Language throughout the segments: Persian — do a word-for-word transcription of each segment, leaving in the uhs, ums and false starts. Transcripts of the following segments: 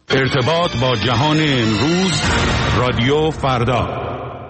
ارتباط با جهان امروز، رادیو فردا.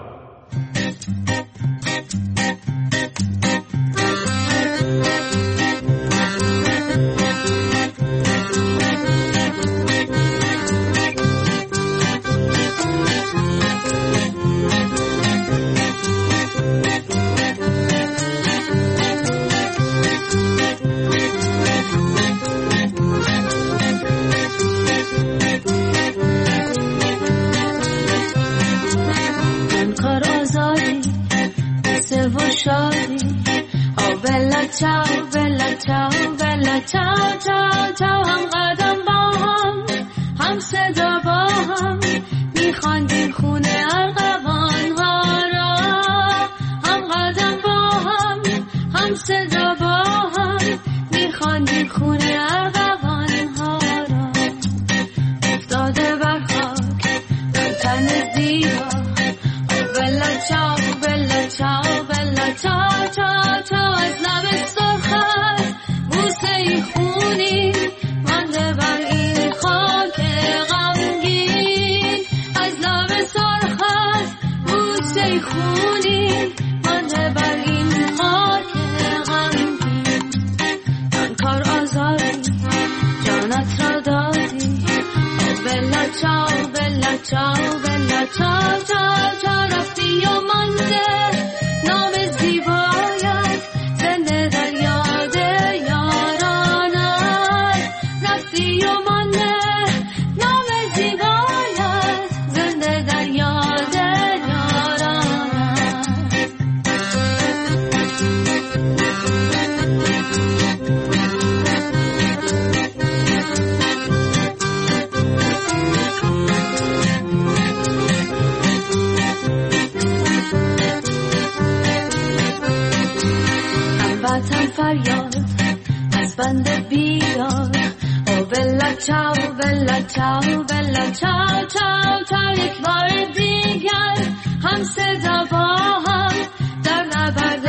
چاو بلا چاو بلا چاو چاو چاو هم قدم با هم هم صدا با هم میخواندیم خونه ارغوان ها را، هم قدم با هم هم صدا با هم میخواندیم خونه ارغوان ها را. افتاده بر خاک تن زیبا بلا چاو بلا چاو بلا چاو چاو چاو از لب سرخت بوسه ای خونی مانده بر این خاک غمگین. از لب سرخت بوسه ای خونی مانده بر این خاک غمگین. من کار آزادی جانت را دادی بلا چاو بلا چاو بلا چاو چاو چاو رفتی و مانده نام زیبایت زنده در یاد یارانت. رفتی و مانده نام زیبایت زنده در یاد یارانت. هموطن فریاد از بند بیدار او بلا چاو بلا چاو بلا چاو چاو چاو یک بار دیگر هم صدا با هم در نبرد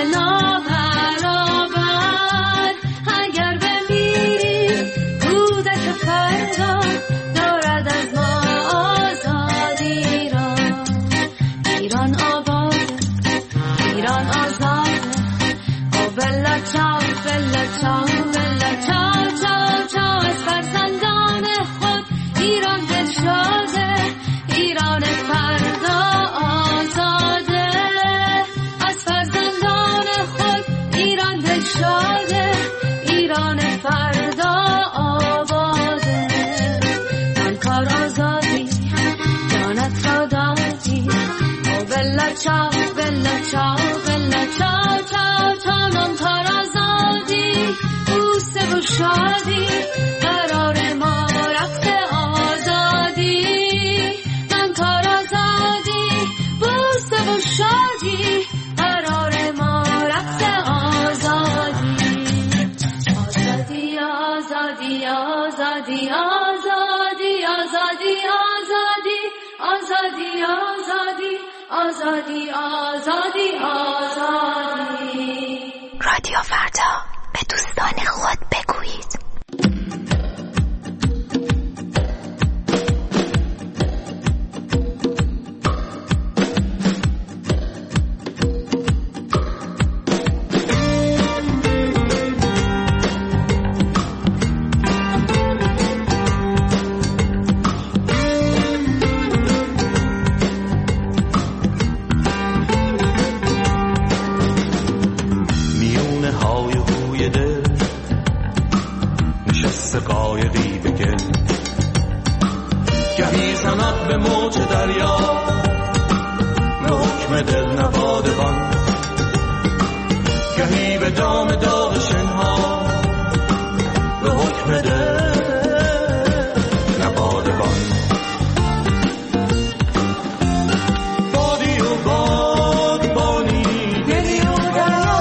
نابرابر. اگر بمیریم کودک فردا دارد از ما آزادی را. ایران آباد ایران آزاد بلا چاو بلا چاو بلا چاو چاو چاو از فرزندان خود ایران دل شاده، ایران فردا آزاده. از فرزندان خود ایران دل شاده، ایران فردا آباده. من کار آزادی جانت را دادی بلا چاو بلا چاو بلا چاو چاو چاو. من کار آزادی بوسه و شادی قرار ما رقص آزادی. من کار آزادی بوسه و شادی قرار ما رقص آزادی. آزادی آزادی آزادی آزادی آزادی آزادی آزادی آزادی آزادی آزادی. رادیو فردا، به دوستان خود بگویید. قایقی به گل گهی زند به موج دریا به حکم دل نوادبان، گهی به دام داغ شنها به حکم دل نوادبان. بادی و بادبانی دلی و دریا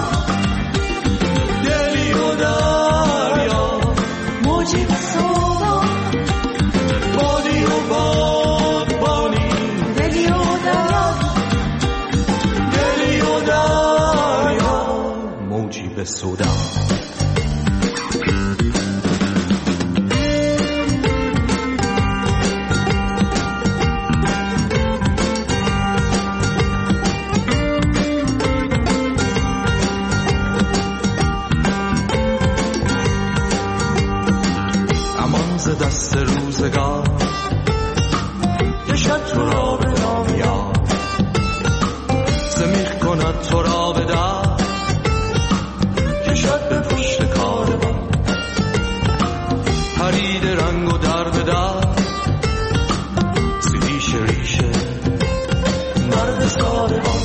دلی و دریا موجی به سودا. بادی و بادبانی دلی و دریا دلی و دریا موجی به سودا. ز دست روزگار کشد تو را به دام یار زمیخ کند تو را به در کشد به پشت کاروان پرید رنگ و در به در سیریش ریشه مرد ساروان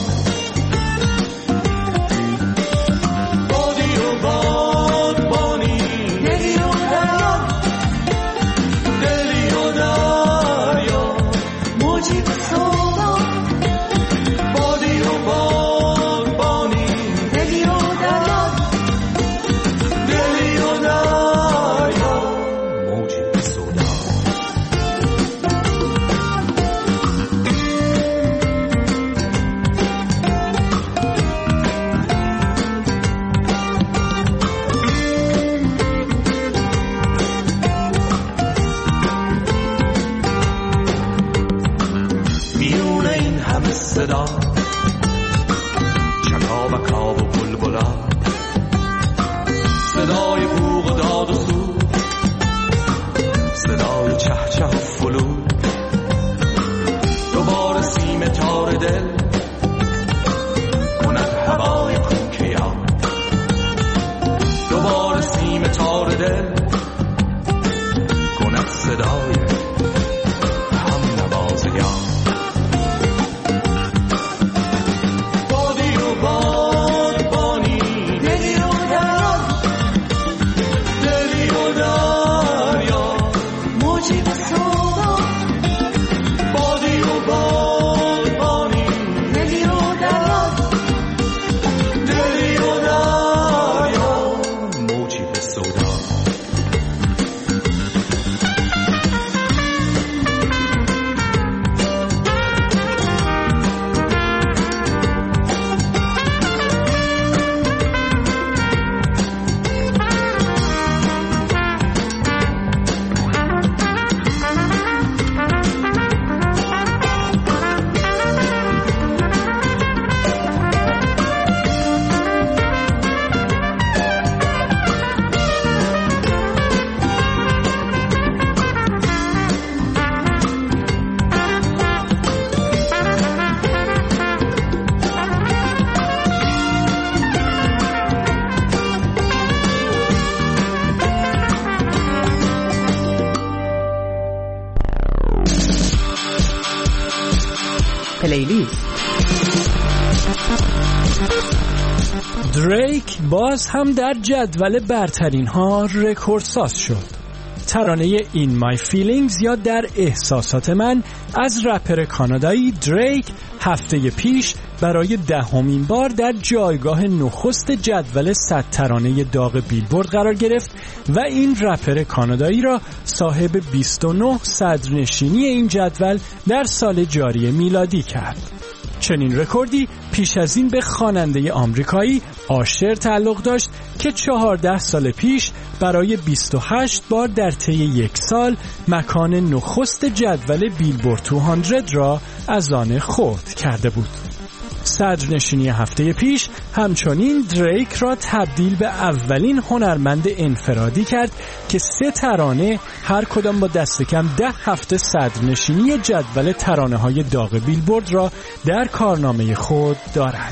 صدا چکاوکا و بلبلا صدای بوق و داد و سود صدای چهچه و فلود دوباره سیم تار دل کند هوای کوکه یار دوباره سیم تار دل کند صدای هم نواز یار پلیلیست. دریک باز هم در جدول برترین ها رکوردساز شد. ترانه این مای فیلینگز یا در احساسات من از رپر کانادایی دریک هفته پیش برای دهمین بار در جایگاه نخست جدول صد ترانه داغ بیلبورد قرار گرفت و این رپر کانادایی را صاحب بیست و نه صدرنشینی این جدول در سال جاری میلادی کرد. چنین رکوردی پیش از این به خواننده آمریکایی آشر تعلق داشت که چهارده سال پیش برای بیست و هشت بار در طی یک سال مکان نخست جدول بیلبورد دویست را از آن خود کرده بود. صدرنشینی هفته پیش همچنین دریک را تبدیل به اولین هنرمند انفرادی کرد که سه ترانه هر کدام با دست کم ده هفته صدرنشینی جدول ترانه های داغ بیلبورد را در کارنامه خود دارد.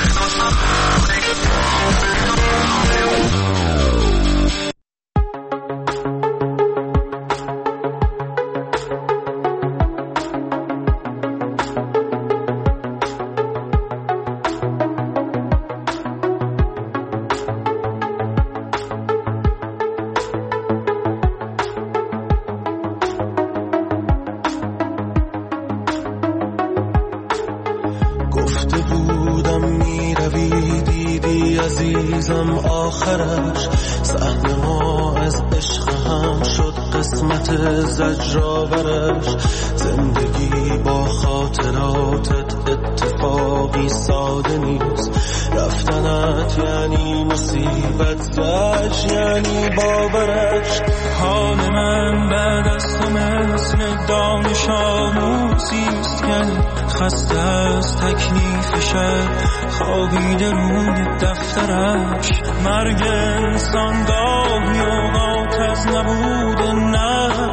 عزیزم آخرش صحنه ما از عشق هم شد قسمت زجرآورش زندگی با خاطراتت اتفاقی ساده نیست رفتنت یعنی مصیبت زج یعنی باورش حال من بعد از تو مثل دانش آموزیست که خسته از تکلیفش خوابیده روی دفترش مرگ انسان گاهی اوقات از نبود نه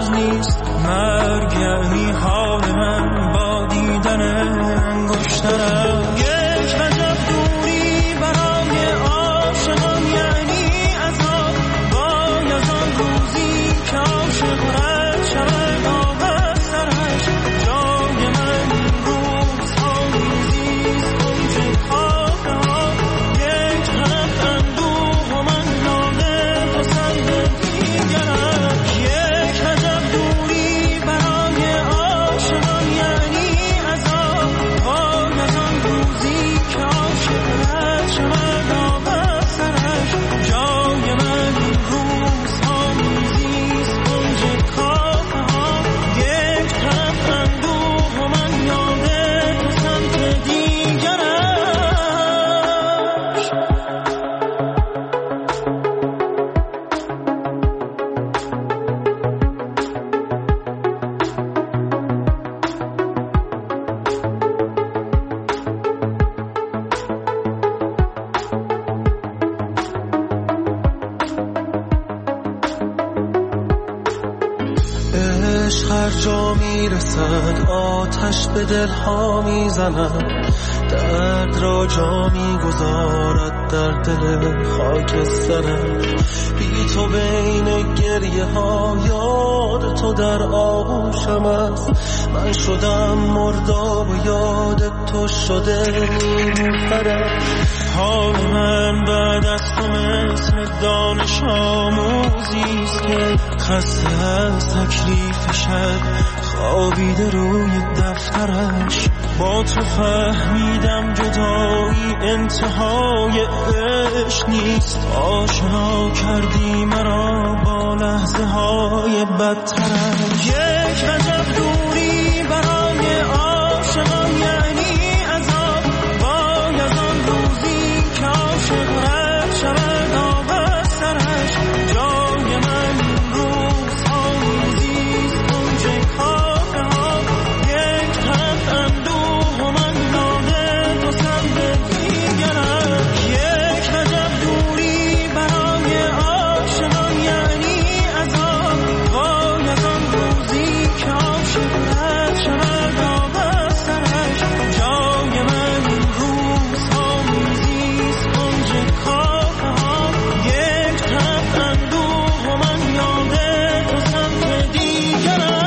عشق هر جا میرسد آتش به دلها میزند، درد را جا میگذارد در دل خاکسترم. بی تو بین گریه ها یاد تو در آغوشم است، من شدم مرداب و یاد تو شده نیلوفرم. حال من بعد از تو مثل دانش آموزیست که خسته از تکلیف شد خوابیده روی دفترش. با تو فهمیدم جدایی انتهای عشق نیست، آشنا کردی مرا با لحظه های بدترش. یک وجب دوری برای عاشقان یعنی عذاب، وای از آن روزی که عاشق رد شود آب از سرش. جای من روزها میزیست کنج کافه ها، یک تفت اندوه و من یاده تو سمت دیگرم. یک وجب دوری برای عاشقان یعنی عذاب، وای از آن روزی که عاشق رد شود آب از سرش. جای من روزها میزیست کنج کافه ها، یک تفت اندوه و من یاده تو سمت دیگرم.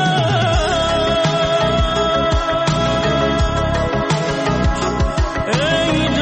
ای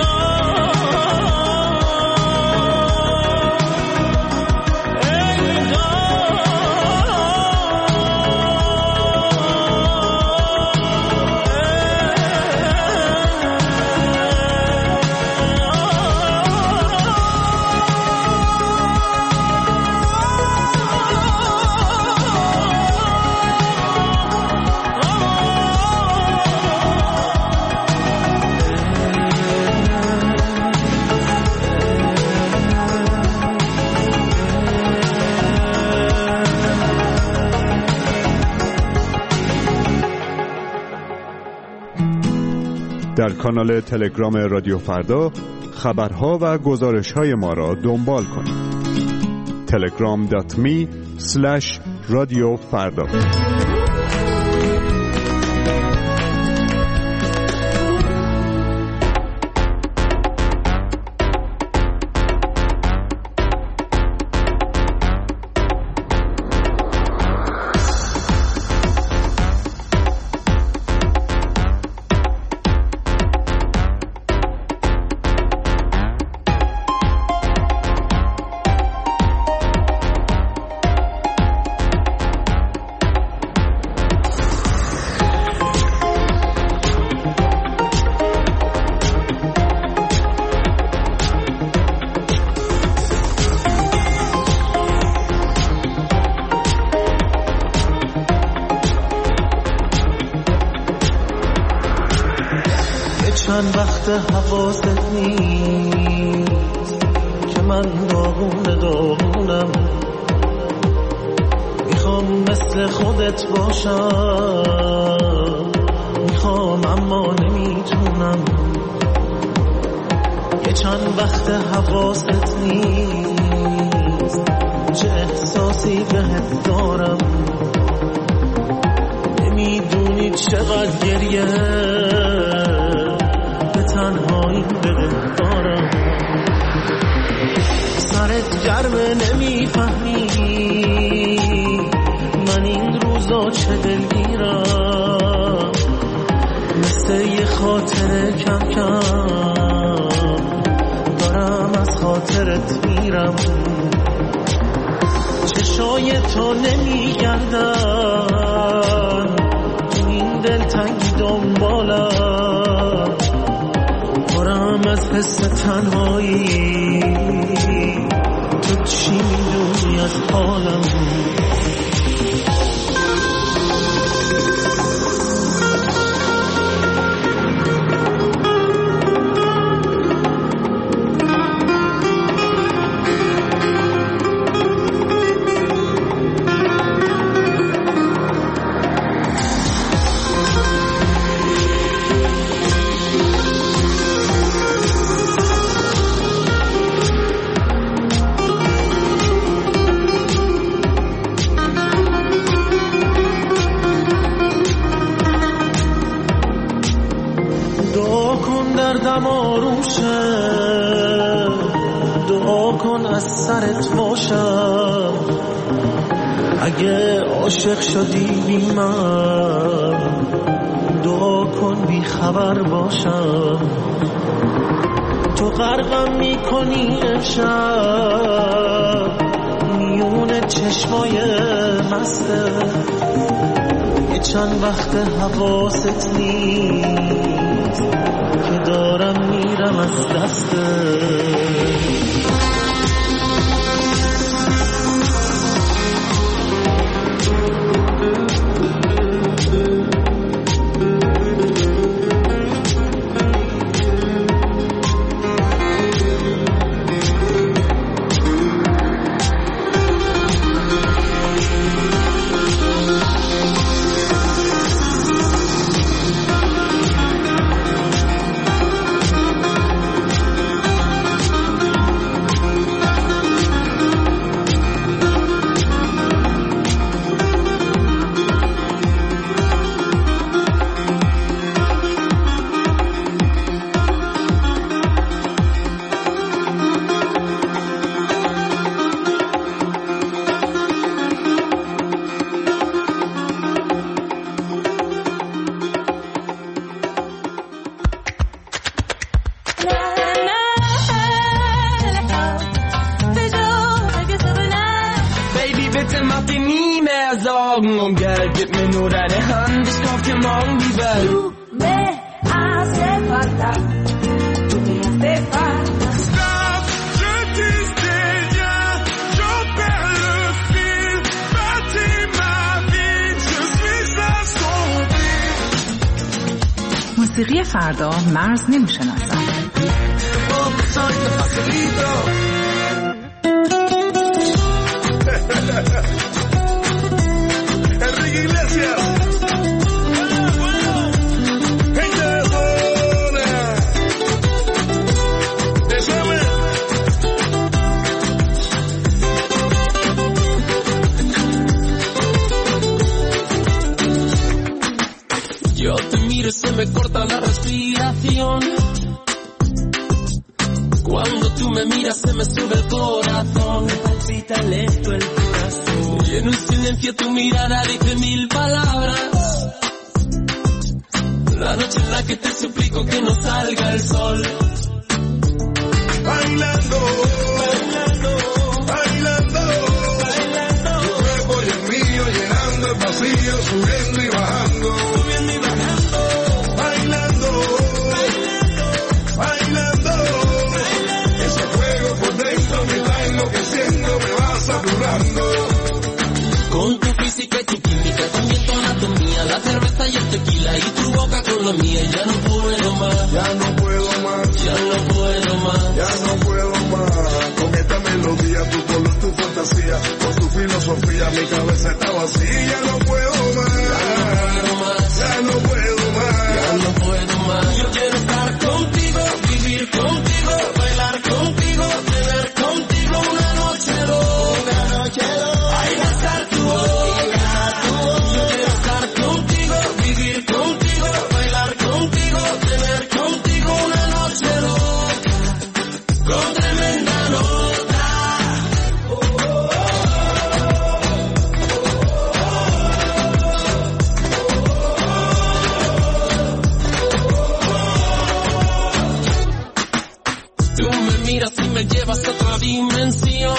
در کانال تلگرام رادیو فردا خبرها و گزارش‌های ما را دنبال کنید. تلگرام دات می اسلش رادیو فردا. چند وقت حواست نیست که من داغونه داغونم، میخوام مثل خودت باشم، میخوام اما نمیتونم. یه چند وقت حواست نیست چه احساسی بهت دارم، نمیدونی چقدر گریه تنهایی بده دارم. سرت گرمه نمیفهمی من این روزا چه دلگیرم، مثل یه خاطر کم کم دارم از خاطرت میرم. چشای تو نمیگردن این دلتنگی دنبالم، پرم از حس تنهایی، تو چی میدونی از حالم؟ دردم آروم شه دعا کن از سرت باشم اگه عاشق شدی بی من دعا کن بی خبر باشم تو غرقم میکنی امشب میون چشمای مسته یه چند وقت حواست نیست که دارم میرم از دسته Und Geld, gib mir nur deine Hand, ich kauf dir morgen die Welt. Du me hace falta, tu me hace falta. Stop, je disais rien, j'en perds le fil. Bâtis ma vie, je suis à son fil. موسیقی فردا مرز نمیشناسد. Iglesias. Gente de zona. Déjame. Yo te miro y se me corta la respiración. Cuando tú me miras se me sube el corazón. Me palpita lento el corazón. Y en un silencio tu mirada dice mil palabras. La noche en la que te suplico que no salga el sol. Bailando, bailando, bailando, bailando. Tu cuerpo y el mío llenando el vacío, subiendo y bajando, subiendo y bajando. Bailando, bailando, bailando, bailando. Ese fuego por dentro me va enloqueciendo, me va saturando. Con tu física y tu química, también tu anatomía, la cerveza y el tequila y tu boca con la mía. Ya no puedo más, ya no puedo más, ya no puedo más, ya no puedo más. Con esta melodía, tu color, tu fantasía, con tu filosofía, mi cabeza está vacía. Ya no puedo más, ya no puedo más, ya no puedo más. Yo quiero estar contigo, vivir contigo, bailar contigo, tener contigo una noche loca, una noche loca. Ay, gastar tu boca, yo quiero estar contigo, vivir contigo, bailar contigo, tener contigo una noche loca, con tremenda nota. Oh, oh, tú me miras y me llevas a otra dimensión.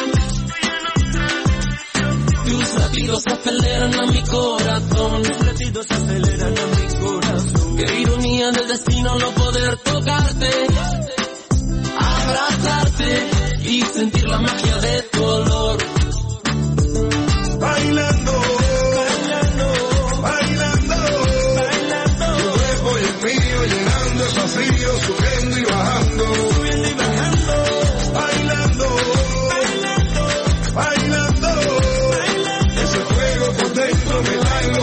Tus latidos aceleran a mi corazón. Tus latidos aceleran a mi corazón. Qué ironía del destino no poder tocarte, abrazarte y sentir la magia de tu olor. bailando, bailando, bailando, bailando. Tu cuerpo y el mío llenando el vacío, subiendo y bajando, subiendo y bajando. Bailando, bailando, bailando, bailando. Ese fuego por dentro me va enloqueciendo.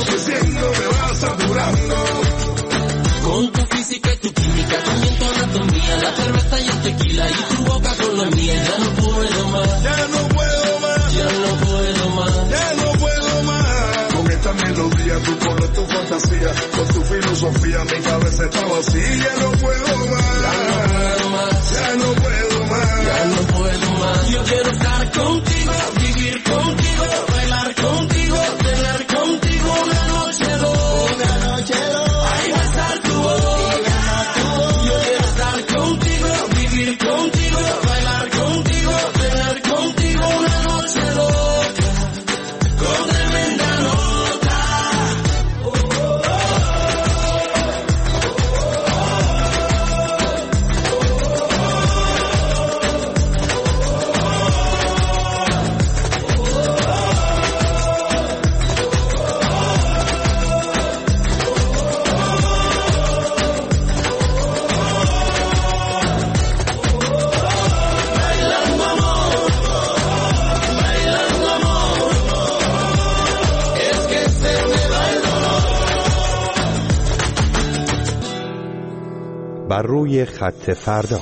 melodía, tu color, tu fantasía, con tu filosofía mi cabeza está vacía. No puedo más, ya no puedo más, ya no puedo más. Yo quiero estar contigo, vivir contigo, bailar contigo, tener contigo una noche loca, una noche loca. Ahí va a estar tu boca. Yo quiero estar contigo, vivir contigo, bailar contigo, tener contigo una noche loca, con tremenda nota. Oh, oh, oh. بر روی خط فردا.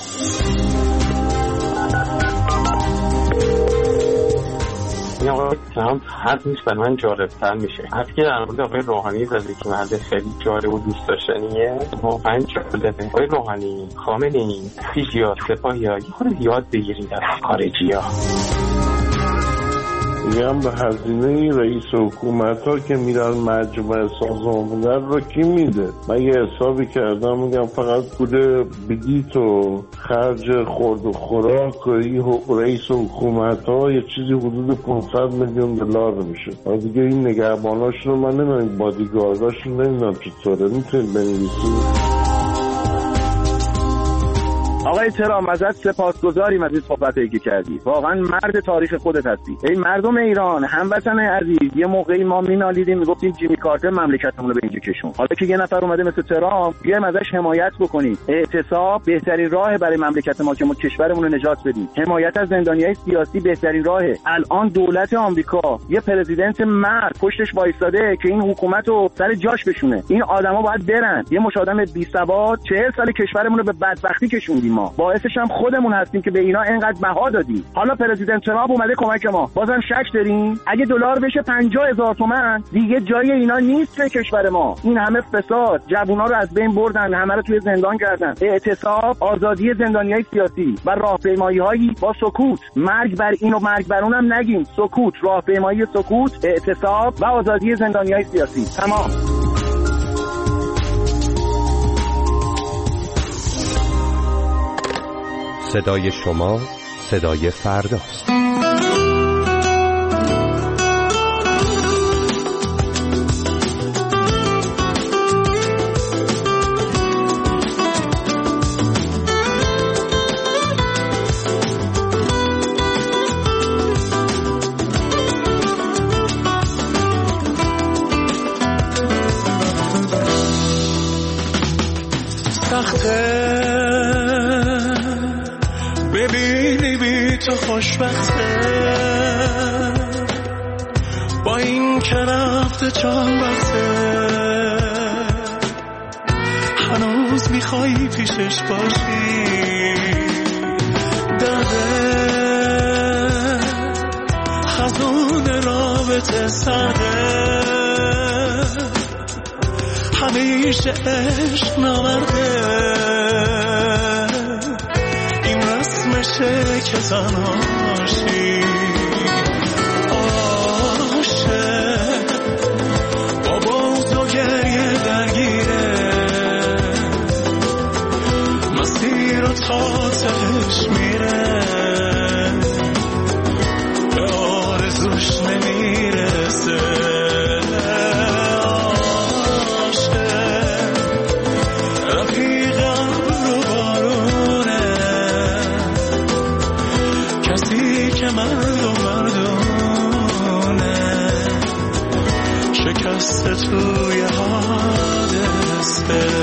این آقای ترامپ حرفش برای من جالب‌تر میشه. حرفی که در مورد آقای روحانی زده که مرد خیلی جالب و دوست داشتنیه، واقعا جالبه. آقای روحانی، خامنه‌ای، فیژیا، سپاهیا، یه خورده یاد بگیرید از خارجی‌ها. میگم به هزینه رئیس حکومت ها که میرن مجمع سازمان ملل رو کی میده؟ من یه حسابی کردم، میگم فقط پول بلیط و خرج خورد و خوراک و رئیس حکومت ها یه چیزی حدود پانصد میلیون دلار میشه. دیگه این نگهباناشون رو من نمیدونم، بادیگارداشون نمیدونم چطوره. میتونید بنویسید. آقای ترامپ ازت سپاسگزاریم از این صحبتی که کردی. واقعا مرد تاریخ خودت هستی. ای مردم ایران، هموطن عزیز، یه موقعی ما مینالیدیم میگفتیم جیمی کارتر مملکتمون رو به اینجا کشون. حالا که یه نفر اومده مثل ترامپ، بیایم ازش حمایت بکنیم. اعتصاب بهترین راه برای مملکت ما که ما کشورمون رو نجات بدیم. حمایت از زندانیای سیاسی بهترین راهه. الان دولت آمریکا یه پرزیدنت مرد پشتش وایساده که این حکومت رو سر جاش بشونه. این آدما باید برن. یه مش آدم بی سواد چهل سال کشورمون رو به بدبختی کشوندیم. ما باعثش هم خودمون هستیم که به اینا اینقدر بها دادیم. حالا پرزیدنت ترامپ اومده کمک ما، بازم شک داریم؟ اگه دلار بشه پنجاه هزار تومان دیگه جای اینا نیست به کشور ما. این همه فساد، جوونا رو از بین بردن، همه رو توی زندان کردن. اعتصاب، آزادی زندانیای سیاسی و راهپیمایی‌هایی با سکوت. مرگ بر این و مرگ بر اونم نگیم. سکوت، راهپیمایی سکوت، اعتصاب و آزادی زندانیای سیاسی. تمام. صدای شما، صدای فرداست. خوشبخته با این که رفته چند وقته، هنوز میخوایی پیشش باشی. درده خزون رابطه سرده، همیشه عشق نامرده. این رسمشه که تنهاشی عاشق با بغض و گریه درگیره، مسیر و تا تهش میره، به آرزوش نمیرسه. مردم مردونه شکسته توی حادثه.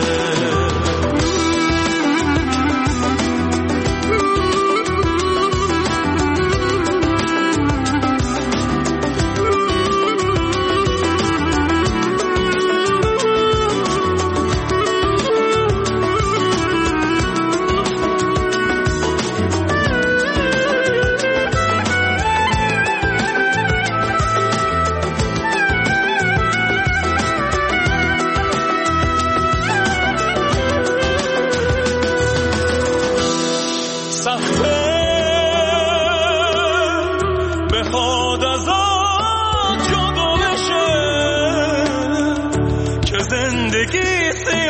زندگی